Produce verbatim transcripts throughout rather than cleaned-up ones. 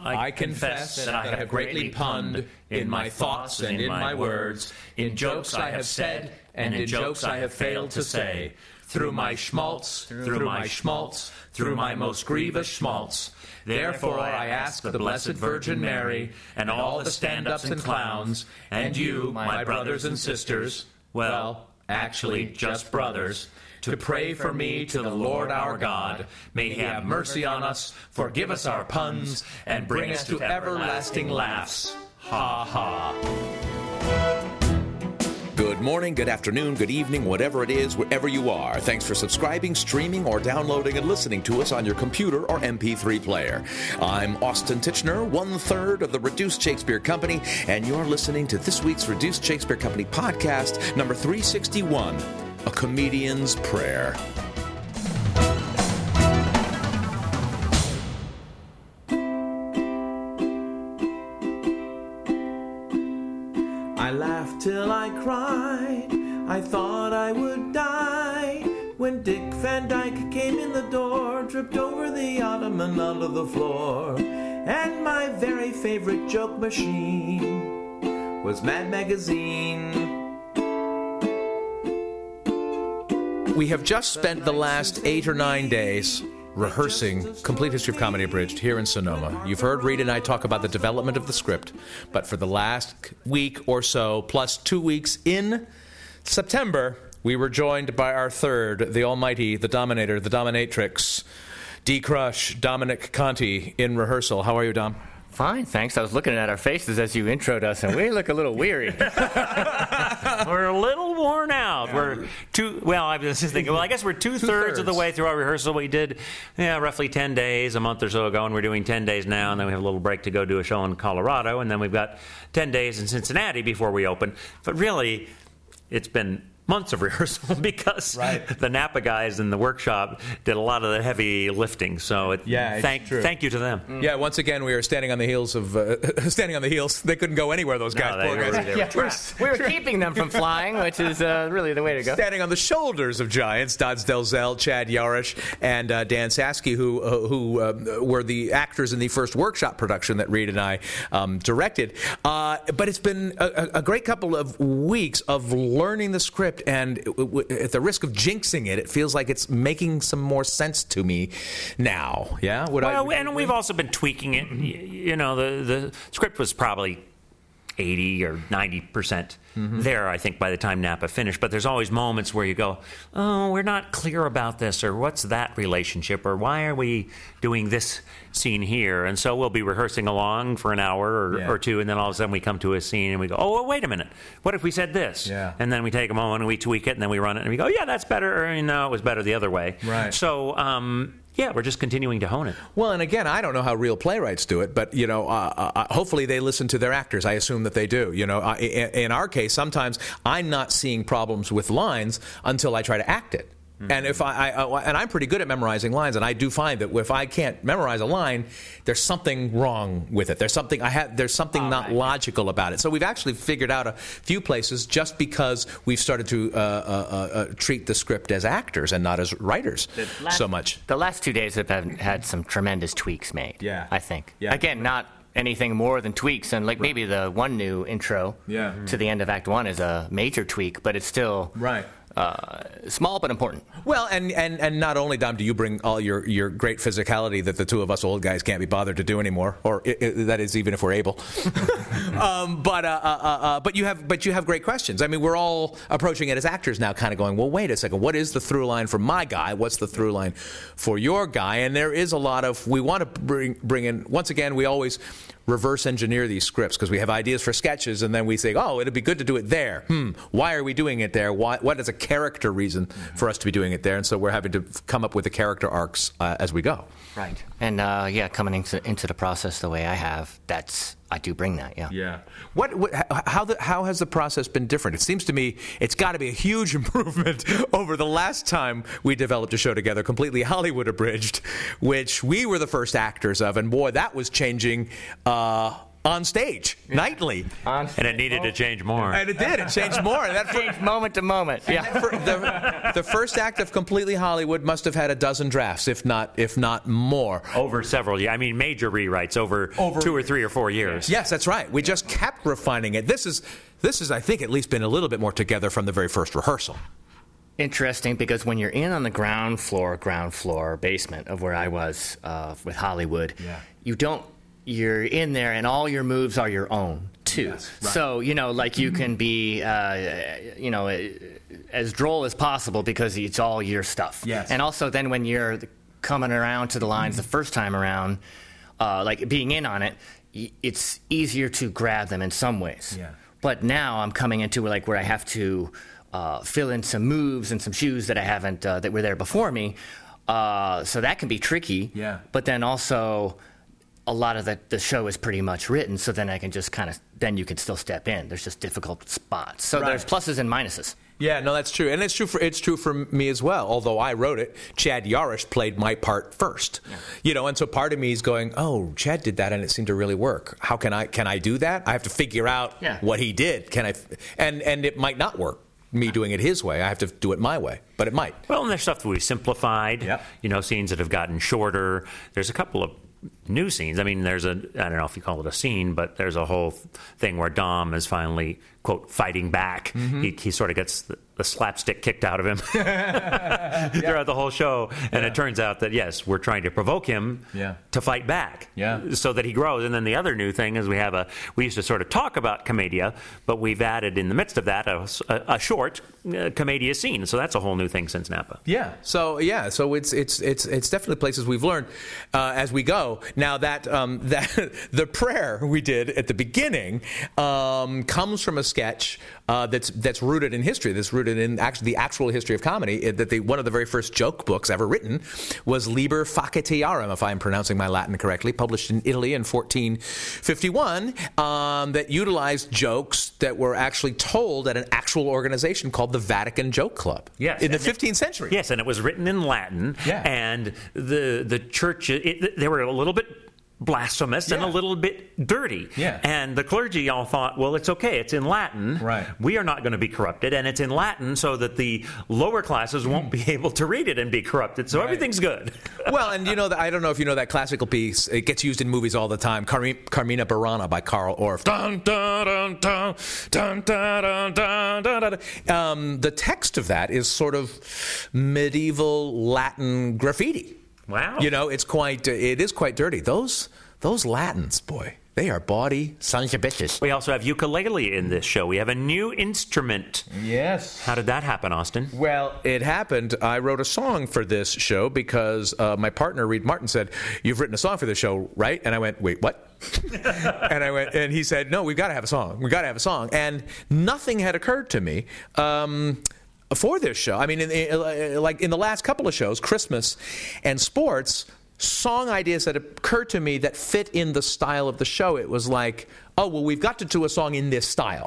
I confess that I have greatly punned in my thoughts and in my words, in jokes I have said and in jokes I have failed to say, through my schmaltz, through my schmaltz, through my most grievous schmaltz. Therefore I ask the Blessed Virgin Mary and all the stand-ups and clowns, and you, my brothers and sisters, well, actually just brothers, to pray for me to the Lord our God. May he have mercy on us, forgive us our puns, and bring us to everlasting laughs. Ha ha. Good morning, good afternoon, good evening, whatever it is, wherever you are. Thanks for subscribing, streaming, or downloading and listening to us on your computer or M P three player. I'm Austin Titchener, one-third of the Reduced Shakespeare Company, and you're listening to this week's Reduced Shakespeare Company podcast, number three sixty-one, A Comedian's Prayer. I laughed till I cried, I thought I would die, when Dick Van Dyke came in the door, tripped over the ottoman onto the floor, and my very favorite joke machine was Mad Magazine. We have just spent the last eight or nine days rehearsing Complete History of Comedy Abridged here in Sonoma. You've heard Reed and I talk about the development of the script, but for the last week or so, plus two weeks in September, we were joined by our third, the almighty, the dominator, the dominatrix, D. Crush, Dominic Conti, in rehearsal. How are you, Dom? Fine, thanks. I was looking at our faces as you introed us, and we look a little weary. We're a little worn out. Yeah. We're two. Well, I was just thinking. Well, I guess we're two, two thirds, thirds of the way through our rehearsal. We did, yeah, roughly ten days a month or so ago, and we're doing ten days now. And then we have a little break to go do a show in Colorado, and then we've got ten days in Cincinnati before we open. But really, it's been months of rehearsal because right. the Napa guys in the workshop did a lot of the heavy lifting. So it, yeah, thank true. thank you to them. Mm. Yeah, once again we are standing on the heels of uh, standing on the heels. They couldn't go anywhere. Those guys, no, they poor were, guys. They were yeah, trapped. We were keeping them from flying, which is uh, really the way to go. Standing on the shoulders of giants, Dodds Delzell, Chad Yarish, and uh, Dan Sasky, who uh, who uh, were the actors in the first workshop production that Reed and I um, directed. Uh, but it's been a, a great couple of weeks of learning the script, and at the risk of jinxing it, it feels like it's making some more sense to me now. Yeah? Would well, I, and we've also been tweaking it. You know, the, the script was probably eighty or ninety percent mm-hmm. there, I think, by the time Napa finished. But there's always moments where you go, oh, we're not clear about this, or what's that relationship, or why are we doing this scene here? And so we'll be rehearsing along for an hour or, yeah. or two, and then all of a sudden we come to a scene and we go, oh, well, wait a minute. What if we said this? Yeah. And then we take a moment and we tweak it, and then we run it, and we go, yeah, that's better. Or, no, it was better the other way. Right. So, um... yeah, we're just continuing to hone it. Well, and again, I don't know how real playwrights do it, but, you know, uh, uh, hopefully they listen to their actors. I assume that they do. You know, uh, in, in our case, sometimes I'm not seeing problems with lines until I try to act it. Mm-hmm. And if I, I, and I'm pretty good at memorizing lines, and I do find that if I can't memorize a line, there's something wrong with it. There's something I have. There's something oh, not right. logical about it. So we've actually figured out a few places just because we've started to uh, uh, uh, treat the script as actors and not as writers last, so much. The last two days have had some tremendous tweaks made. Yeah, I think. Yeah. Again, not anything more than tweaks, and like right. maybe the one new intro yeah. to the end of Act One is a major tweak, but it's still right. Uh, small but important. Well, and, and, and not only, Dom, do you bring all your, your great physicality that the two of us old guys can't be bothered to do anymore, or I, I, that is even if we're able. um, but uh, uh, uh, but you have but you have great questions. I mean, we're all approaching it as actors now, kind of going, well, wait a second, what is the through line for my guy? What's the through line for your guy? And there is a lot of, we want to bring bring in, once again, we always reverse engineer these scripts because we have ideas for sketches, and then we say, oh, it'd be good to do it there. Hmm, why are we doing it there? Why, what is a character reason for us to be doing it there? And so we're having to come up with the character arcs uh, as we go. Right. And uh, yeah, coming into, into the process the way I have, that's, I do bring that, yeah. Yeah. What, what how the, how has the process been different? It seems to me it's got to be a huge improvement over the last time we developed a show together, completely Hollywood abridged, which we were the first actors of, and boy, that was changing uh, on stage nightly. On and it needed to change more. And it did. It changed more. That changed moment to moment. Yeah. For the, the first act of Completely Hollywood must have had a dozen drafts, if not if not more. Over several years. I mean, major rewrites over, over two or three or four years. Yes, that's right. We just kept refining it. This is, this is, I think, at least been a little bit more together from the very first rehearsal. Interesting, because when you're in on the ground floor, ground floor basement of where I was uh, with Hollywood, yeah. you don't, you're in there and all your moves are your own, too. Yes, right. So, you know, like you can be, uh, you know, as droll as possible because it's all your stuff. Yes. And also then when you're coming around to the lines the first time around, uh, like being in on it, it's easier to grab them in some ways. Yeah. But now I'm coming into like where I have to uh, fill in some moves and some shoes that I haven't uh, that were there before me. Uh, so that can be tricky. Yeah. But then also, a lot of the the show is pretty much written. So then I can just kind of then you can still step in. There's just difficult spots. So Right. there's pluses and minuses. Yeah, no, that's true, and it's true for it's true for me as well. Although I wrote it, Chad Yarish played my part first, yeah. you know, and so part of me is going, "Oh, Chad did that, and it seemed to really work. How can I can I do that? I have to figure out yeah. what he did. Can I? And and it might not work. Me doing it his way. I have to do it my way, but it might. Well, and there's stuff that we've simplified. Yep. You know, scenes that have gotten shorter. There's a couple of new scenes. I mean, there's a, I don't know if you call it a scene, but there's a whole thing where Dom is finally, quote, fighting back. Mm-hmm. He, he sort of gets the, the slapstick kicked out of him yeah. throughout the whole show. And yeah. it turns out that, yes, we're trying to provoke him yeah. to fight back yeah. so that he grows. And then the other new thing is we have a, we used to sort of talk about Commedia, but we've added in the midst of that a, a, a short uh, Commedia scene. So that's a whole new thing since Napa. Yeah. So, yeah, so it's it's it's it's definitely places we've learned uh, as we go. Now that um, that the prayer we did at the beginning um, comes from a sketch uh, that's that's rooted in history. That's rooted in actually the actual history of comedy. That the one of the very first joke books ever written was Liber Facetiarum, if I'm pronouncing my Latin correctly, published in Italy in fourteen fifty-one, um, that utilized jokes that were actually told at an actual organization called the Vatican Joke Club. Yes, in the it, fifteenth century. Yes, and it was written in Latin. Yeah. And the the church, it, they were a little bit blasphemous yeah. and a little bit dirty. Yeah. And the clergy all thought, well, it's okay. It's in Latin. Right. We are not going to be corrupted. And it's in Latin so that the lower classes won't be able to read it and be corrupted. So right. everything's good. Well, and you know, the, I don't know if you know that classical piece. It gets used in movies all the time. Car- Carmina Burana by Carl Orff. Dun, dun, dun, dun, dun, dun, dun, dun, dun. Um, the text of that is sort of medieval Latin graffiti. Wow. You know, it's quite, it is quite dirty. Those those Latins, boy, they are bawdy sons of bitches. We also have ukulele in this show. We have a new instrument. Yes. How did that happen, Austin? Well, it happened. I wrote a song for this show because uh, my partner, Reed Martin, said, "You've written a song for this show, right?" And I went, "Wait, what?" and I went, and he said, "No, we've got to have a song. We've got to have a song." And nothing had occurred to me. Um, For this show, I mean, in, in, like in the last couple of shows, Christmas and sports, song ideas that occurred to me that fit in the style of the show. It was like, oh, well, we've got to do a song in this style.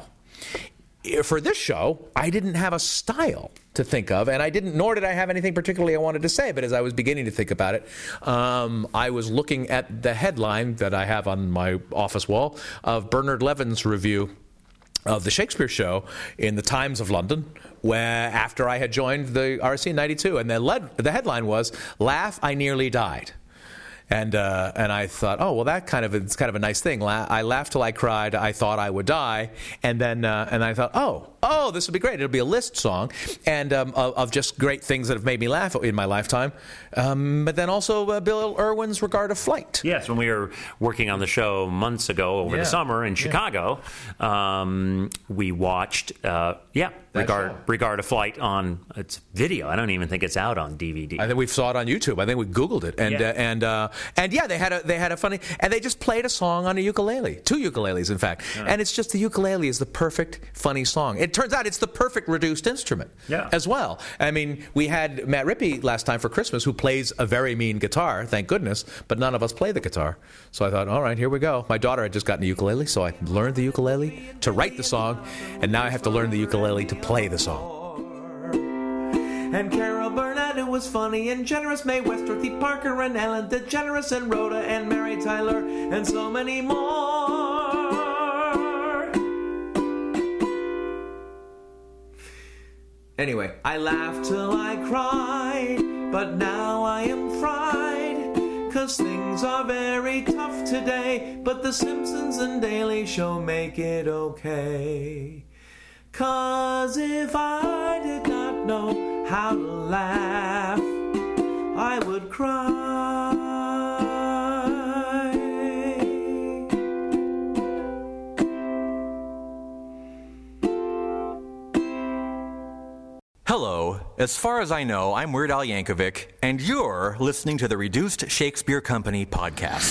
For this show, I didn't have a style to think of, and I didn't, nor did I have anything particularly I wanted to say. But as I was beginning to think about it, um, I was looking at the headline that I have on my office wall of Bernard Levin's review of the Shakespeare show in the Times of London, where after I had joined the R C in ninety-two, and the, led, the headline was "Laugh, I Nearly Died." And uh, and I thought, oh well, that kind of it's kind of a nice thing. La- I laughed till I cried. I thought I would die, and then uh, and I thought, oh oh, this will be great. It'll be a list song, and um, of, of just great things that have made me laugh in my lifetime. Um, but then also uh, Bill Irwin's Regard of Flight. Yes, when we were working on the show months ago over yeah. the summer in Chicago, yeah. um, we watched uh, yeah Regard show. Regard of Flight on it's video. I don't even think it's out on D V D. I think we saw it on YouTube. I think we Googled it, and yeah. uh, and. Uh, And yeah, they had a they had a funny, and they just played a song on a ukulele, two ukuleles in fact, yeah. and it's just the ukulele is the perfect funny song. It turns out it's the perfect reduced instrument yeah. as well. I mean, we had Matt Rippey last time for Christmas, who plays a very mean guitar, thank goodness, but none of us play the guitar. So I thought, all right, here we go. My daughter had just gotten a ukulele, so I learned the ukulele to write the song, and now I have to learn the ukulele to play the song. And Carol Burnett, who was funny and generous, Mae Westworthy Parker and Ellen DeGeneres and Rhoda and Mary Tyler and so many more. Anyway, I laughed till I cried, but now I am fried, 'cause things are very tough today, but The Simpsons and Daily Show make it okay. 'Cause if I did not know how to laugh, I would cry. Hello. As far as I know, I'm Weird Al Yankovic, and you're listening to the Reduced Shakespeare Company podcast.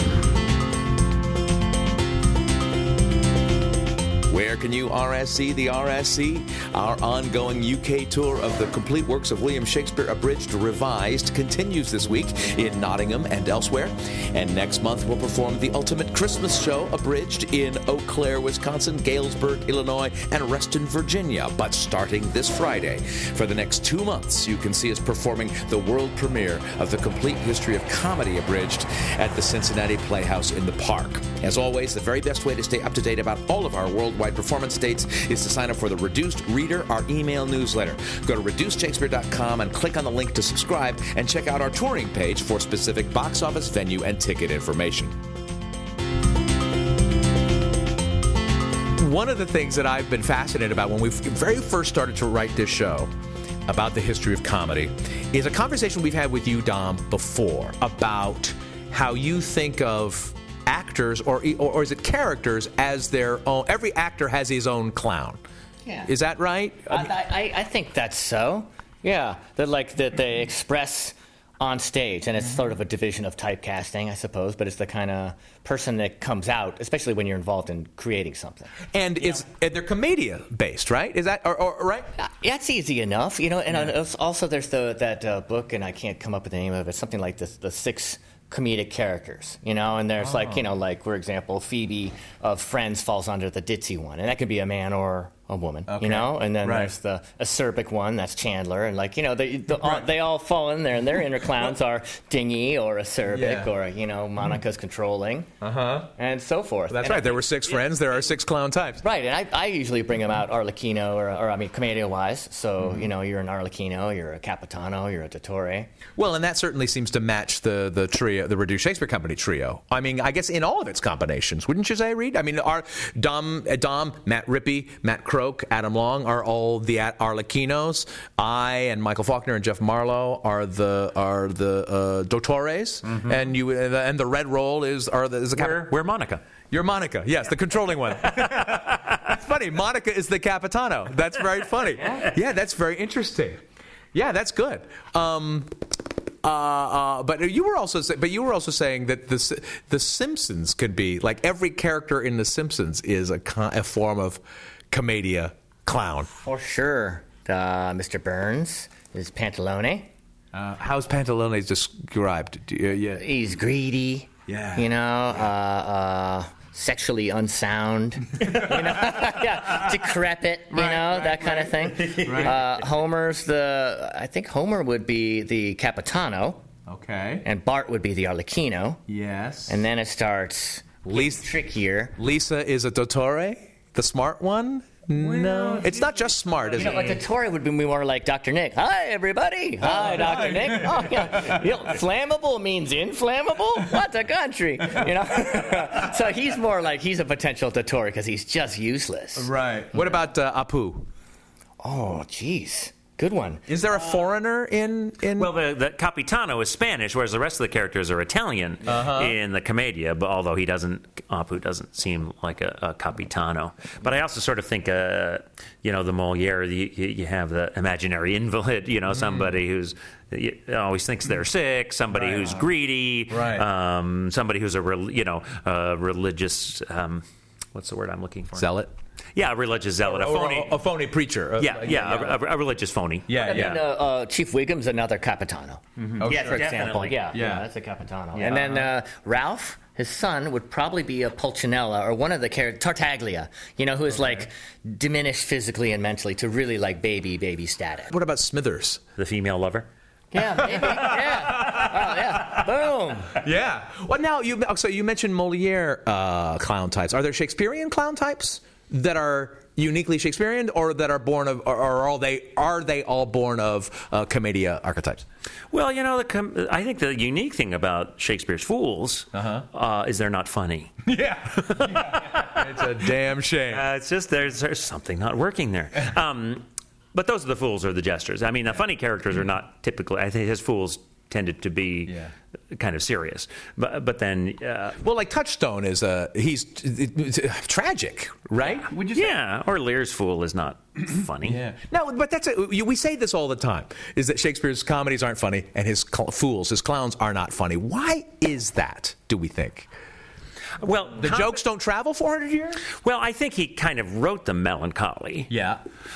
Where can you R S C the R S C? Our ongoing U K tour of the complete works of William Shakespeare Abridged Revised continues this week in Nottingham and elsewhere. And next month we'll perform the Ultimate Christmas Show Abridged in Eau Claire, Wisconsin, Galesburg, Illinois, and Reston, Virginia. But starting this Friday, for the next two months, you can see us performing the world premiere of the Complete History of Comedy Abridged at the Cincinnati Playhouse in the Park. As always, the very best way to stay up to date about all of our worldwide performance dates is to sign up for the Reduced Reader, our email newsletter. Go to reduced shakespeare dot com and click on the link to subscribe, and check out our touring page for specific box office, venue, and ticket information. One of the things that I've been fascinated about when we very first started to write this show about the history of comedy is a conversation we've had with you, Dom, before about how you think of actors, or, or or is it characters, as their own. Every actor has his own clown. Yeah. Is that right? I, I, I think that's so. Yeah, that like that they express on stage, and it's sort of a division of typecasting, I suppose. But it's the kind of person that comes out, especially when you're involved in creating something. And it's and they're commedia based, right? Is that or, or right? Uh, That's easy enough, you know. And yeah. Also, there's the that uh, book, and I can't come up with the name of it. Something like the the six comedic characters, you know, and there's oh. like, you know, like, for example, Phoebe of Friends falls under the ditzy one, and that could be a man or a woman, okay. you know, and then right. there's the acerbic one, that's Chandler, and like, you know, they the, right. all, they all fall in there, and their inner clowns are dingy or acerbic, yeah. or, you know, Monica's controlling, uh-huh. and so forth. That's and right, I, there were six friends, there are six clown types. Right, and I, I usually bring them out Arlecchino, or, or I mean, Commedia-wise, so, mm-hmm. you know, you're an Arlecchino, you're a Capitano, you're a Dottore. Well, and that certainly seems to match the, the trio, the Reduced Shakespeare Company trio. I mean, I guess in all of its combinations, wouldn't you say, Reed? I mean, our Dom, uh, Dom, Matt Rippey, Matt Croak, Adam Long are all the Arlecchinos. I and Michael Faulkner and Jeff Marlowe are the are the uh, Dottores, mm-hmm. and you and the red roll is are the is the we're, we're Monica. You're Monica, yes, the controlling one. That's funny. Monica is the Capitano. That's very funny. Yeah, that's very interesting. Yeah, that's good. Um, uh, uh, but you were also say, but you were also saying that the the Simpsons could be like every character in the Simpsons is a, con- a form of commedia clown. For sure. Uh, Mister Burns is Pantalone. Uh, how's Pantalone described? Do you, yeah. He's greedy. Yeah. You know, uh, uh, sexually unsound. you know, yeah, decrepit. You right, know, right, that kind right. of thing. Right. Uh, Homer's the. I think Homer would be the Capitano. Okay. And Bart would be the Arlecchino. Yes. And then it starts Lisa, trickier. Lisa is a Dottore, the smart one. No, it's not just smart, is you know, it? Like a Tory would be more like Doctor Nick. Hi, everybody. Hi, Doctor Nick. Oh, yeah. You know, flammable means inflammable? What a country. You know? So he's more like he's a potential Tory because he's just useless. Right. What about uh, Apu? Oh, jeez. Good one. Is there a foreigner in... in... Well, the, the Capitano is Spanish, whereas the rest of the characters are Italian uh-huh. in the Commedia, but although he doesn't, Apu doesn't seem like a, a Capitano. But I also sort of think, uh, you know, the Moliere, you, you have the imaginary invalid, you know, somebody mm. who's you always thinks they're sick, somebody right. who's greedy, right. um, somebody who's a, re- you know, a religious, um, what's the word I'm looking for? Zealot. Yeah, a religious zealot, a phony, a, a phony preacher. Yeah, like, yeah, yeah. A, a religious phony. Yeah, I yeah. mean, uh, uh, Chief Wiggum's another Capitano. Mm-hmm. Oh, yeah, sure. for example. Yeah, yeah, yeah, that's a Capitano. Yeah. And then uh, Ralph, his son, would probably be a Pulcinella or one of the characters, Tartaglia. You know, who is okay. like diminished physically and mentally to really like baby, baby status. What about Smithers, the female lover? Yeah, maybe. Yeah. Oh, yeah. Boom. Yeah. Well, now you so you mentioned Moliere uh, clown types. Are there Shakespearean clown types that are uniquely Shakespearean, or that are born of, or are all they are they all born of uh, commedia archetypes? Well, you know, the com- I think the unique thing about Shakespeare's fools Uh-huh. uh, is they're not funny. Yeah, it's a damn shame. Uh, it's just there's there's something not working there. Um, but those are the fools or the jesters. I mean, the funny characters are not typically. I think his fools tended to be Yeah. kind of serious. But but then uh, Well, like Touchstone is a he's it's tragic, right? Would you say? yeah, or Lear's fool is not funny. Yeah. No, but that's a, we say this all the time: is that Shakespeare's comedies aren't funny and his cl- fools, his clowns, are not funny. Why is that? Do we think Well, the com- jokes don't travel four hundred years? Well, I think he kind of wrote them melancholy. Yeah.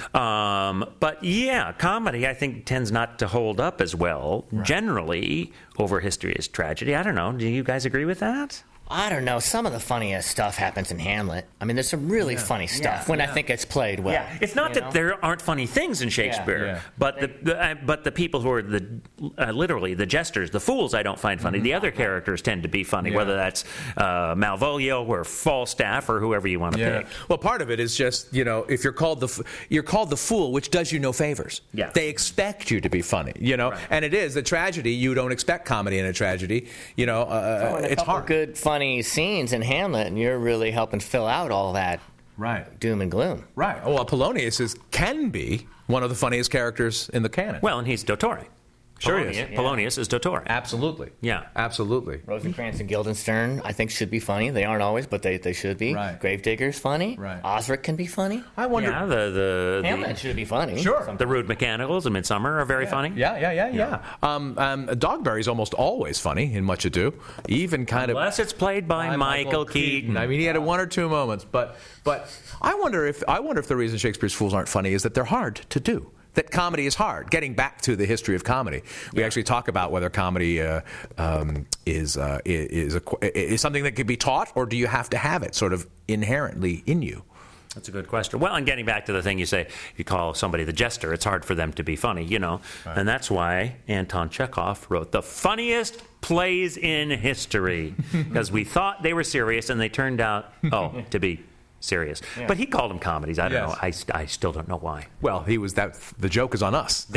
Um, but yeah, comedy I think tends not to hold up as well generally over history as tragedy. I don't know. Do you guys agree with that? I don't know. Some of the funniest stuff happens in Hamlet. I mean, there's some really funny stuff Yeah, when I yeah. think it's played well. Yeah, it's not you that know? there aren't funny things in Shakespeare, Yeah. but the, the uh, but the people who are the uh, literally the jesters, the fools, I don't find funny. The other characters tend to be funny, Yeah. whether that's uh, Malvolio or Falstaff or whoever you want to Yeah. pick. Well, part of it is just, you know, if you're called the f- you're called the fool, which does you no favors. Yeah. They expect you to be funny, you know, Right. and it is a tragedy. You don't expect comedy in a tragedy, you know. Uh, Oh, and a it's couple hard. good, funny scenes in Hamlet, and you're really helping fill out all that Right. doom and gloom. Right. Oh, well, Polonius is can be one of the funniest characters in the canon. Well, and he's Dottore. Sure Polonius, is. Polonius is Dottore. absolutely. Yeah. Absolutely. Rosencrantz and Guildenstern, I think, should be funny. They aren't always, but they, they should be. Right. Gravedigger's funny. Right. Osric can be funny. I wonder. Yeah, the the Hamlet the, should be funny. Sure. the Rude Mechanicals and Midsummer are very funny. Yeah, yeah, yeah, yeah. Um, um, Dogberry's almost always funny in Much Ado, even kind of. Unless it's played by, by Michael, Keaton. I mean, he had one or two moments, but but I wonder if I wonder if the reason Shakespeare's fools aren't funny is that they're hard to do. That comedy is hard. Getting back to the history of comedy, we actually talk about whether comedy uh, um, is uh, is a, is something that could be taught, or do you have to have it sort of inherently in you? That's a good question. Well, and getting back to the thing you say, you call somebody the jester, it's hard for them to be funny, you know. Right. And that's why Anton Chekhov wrote the funniest plays in history, because we thought they were serious and they turned out, oh, to be serious. Yeah. But he called them comedies. I don't Yes. know. I, I still don't know why. Well, he was that. The joke is on us.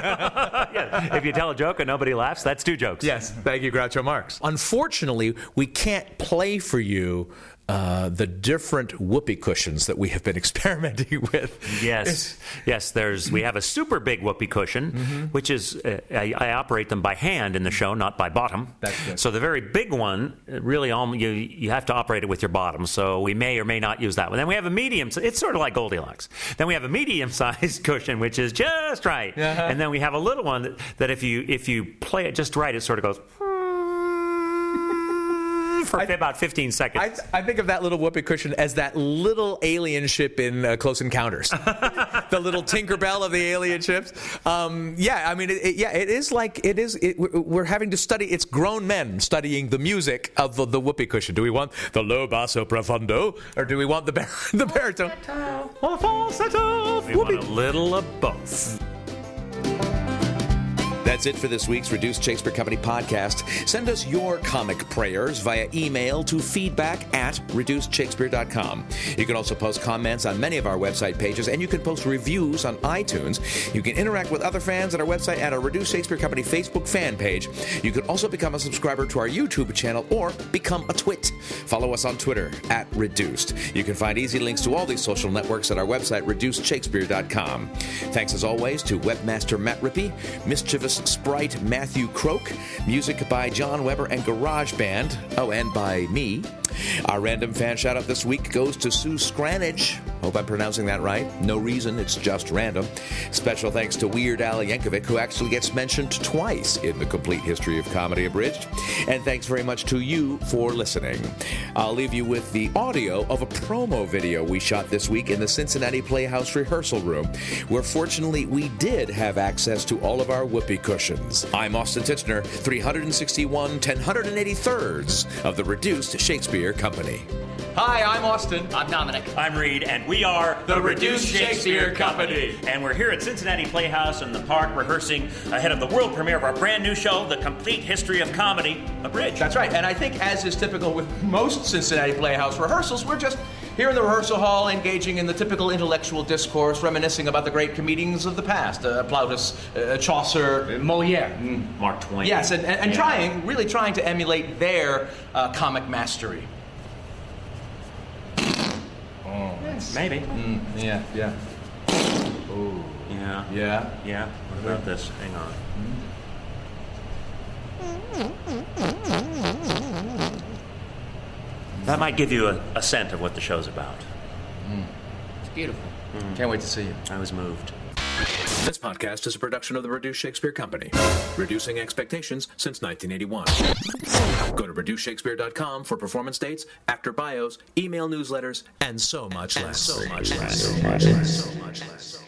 Yeah. If you tell a joke and nobody laughs, that's two jokes. Yes, thank you, Groucho Marx. Unfortunately, we can't play for you uh, the different whoopee cushions that we have been experimenting with. Yes, yes. There's we have a super big whoopee cushion, mm-hmm. which is uh, I, I operate them by hand in the show, not by bottom. That's good. So the very big one, really, all you you have to operate it with your bottom. So we may or may not use that one. Then we have a medium. It's sort of like Goldilocks. Then we have a medium-sized cushion, which is just right. Uh-huh. And then we have a little one that, that if you if you play it just right, it sort of goes for I, about fifteen seconds. I, I think of that little whoopee cushion as that little alien ship in uh, Close Encounters. The little Tinkerbell of the alien ships. Um, yeah, I mean, it, it, yeah, it is like, it is, it, we're having to study, it's grown men studying the music of the, the whoopee cushion. Do we want the low basso profondo, or do we want the, bar- the baritone? Or falsetto. We want a little of both. That's it for this week's Reduced Shakespeare Company podcast. Send us your comic prayers via email to feedback at reduced shakespeare dot com. You can also post comments on many of our website pages, and you can post reviews on iTunes. You can interact with other fans at our website at our Reduced Shakespeare Company Facebook fan page. You can also become a subscriber to our YouTube channel or become a twit. Follow us on Twitter at Reduced. You can find easy links to all these social networks at our website, reduced shakespeare dot com. Thanks as always to webmaster Matt Rippey, mischievous sprite Matthew Croak, music by John Weber and GarageBand, oh, and by me. Our random fan shout-out this week goes to Sue Scranage. Hope I'm pronouncing that right. No reason, it's just random. Special thanks to Weird Al Yankovic, who actually gets mentioned twice in the Complete History of Comedy Abridged. And thanks very much to you for listening. I'll leave you with the audio of a promo video we shot this week in the Cincinnati Playhouse rehearsal room, where fortunately we did have access to all of our whoopee cushions. I'm Austin Titchener, three hundred sixty-one ten eighty-thirds of the Reduced Shakespeare Company. Hi, I'm Austin. I'm Dominic. I'm Reed, and we are The Reduced Shakespeare Company. And we're here at Cincinnati Playhouse in the park rehearsing ahead of the world premiere of our brand new show, The Complete History of Comedy, Abridged. That's right, and I think as is typical with most Cincinnati Playhouse rehearsals, we're just here in the rehearsal hall engaging in the typical intellectual discourse, reminiscing about the great comedians of the past, uh, Plautus, uh, Chaucer, Moliere. Mm, Mark Twain. Yes, and, and, and Yeah. trying, really trying to emulate their uh, comic mastery. Maybe. Mm, yeah, yeah. Ooh. Yeah. Yeah. Yeah. What about this? Hang on. That might give you a, a scent of what the show's about. It's beautiful. Can't wait to see you. I was moved. This podcast is a production of the Reduced Shakespeare Company, reducing expectations since nineteen eighty-one. Go to reduce shakespeare dot com for performance dates, actor bios, email newsletters, and so much less. So much less. So much less. So much less.